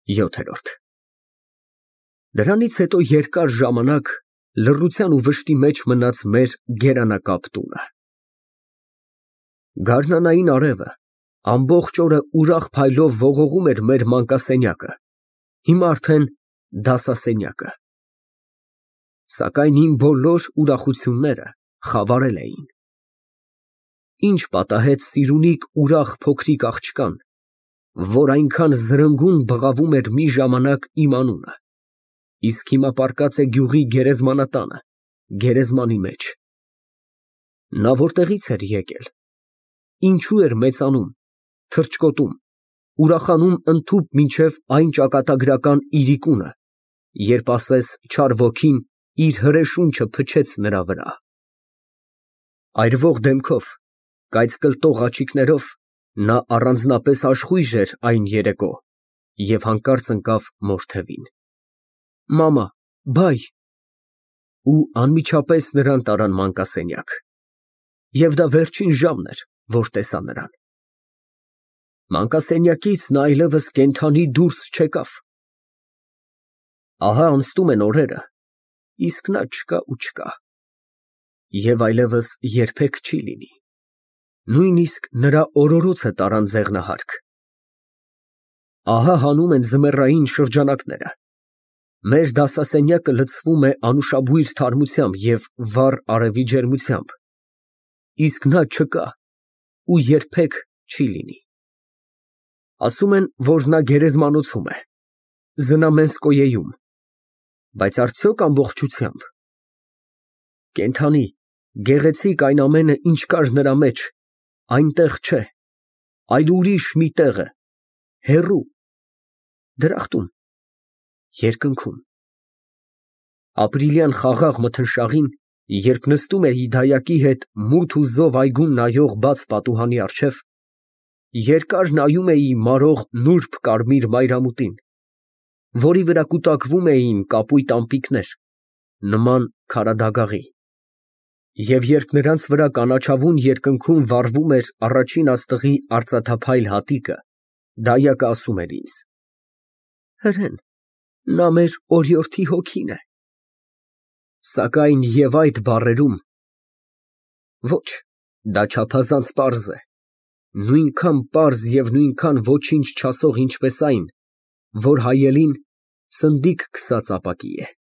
7-րդ Դրանից հետո երկար ժամանակ լռության ու վշտի մեջ մնաց մեր գերանակապ տունը։ Գարնանային արևը ամբողջ օրը ուրախ փայլով ողողում էր մեր մանկասենյակը, հիմա արդեն դասասենյակը։ Սակայն իմ բոլոր ուրախությունները խավարել էին։ Ինչ պատահեց սիրունիկ ուրախ փոքրիկ աղջկան, որ այնքան զրնգուն բղավում էր մի ժամանակ իմ անունը, իսկ հիմա պառկած է գյուղի գերեզմանատանը, գերեզմանի մեջ։ Նա որտեղից էր եկել, ինչու էր մեծանում, թռչկոտում, ուրախանում ընդհուպ մինչև այն ճակատագրական իրիկունը, երբ ասես չար ոգին իր հրեշունչը փչեց նրա վրա։ Այրվող դեմքով, կայծկլտող աչիկներով նա առանձնապես աշխույժ էր այն երեկո և հանկարծ ընկավ մոր թևին։ Մամա, բայ, ու անմիջապես նրան տարան մանկասենյակ։ Եվ դա վերջին ժամն էր, որ տեսա նրան։ Մանկասենյակից նա այլևս կենդանի դուրս չեկավ։ Ահա անցնում են օրերը, իսկ նա չկա ու չկա, և այլևս երբեք չի լինի, նույնիսկ նրա օրորոցը տարան ձեղնահարկ։ Ահա հանում են ձմեռային շրջանակները, մեր դասասենյակը լցվում է անուշաբույր թարմությամբ և վառ արևի ջերմությամբ, իսկ նա չկա ու երբեք չի լինի։ Ասում են, որ նա գերեզմանոցում է, Զնամենսկոյեում, բայց արդյոք ամբողջությամբ։ Կենդանի, գեղեցիկ այն ամենը, ինչ կար նրա մեջ, այնտեղ չէ, այլ ուրիշ մի տեղ է, հեռու, դրախտում, երկնքում։ Ապրիլյան խաղաղ մթնշաղին, երբ նստում էի դայակի հետ մութ ու զով այգուն նայող բաց պատուհանի առջև, երկար նայում էի մարող նուրբ կարմիր մայրամուտին, որի վրա կուտակվում էին կապույտ ամպիկներ, նման քարադագաղի, և երբ նրանց վրա կանաչավուն երկնքում վառվում էր առաջին աստղի արծաթափայլ հատիկը, դայակը ասում էր ինձ. հրեն, նա մեր օրիորդի հոգին է։ Սակայն և այդ բառերում ոչ, դա չափազանց պարզ է, նույնքան պարզ և նույնքան ոչինչ չասող, ինչպես այն, որ հայելին սնդիկ քսած ապակի է։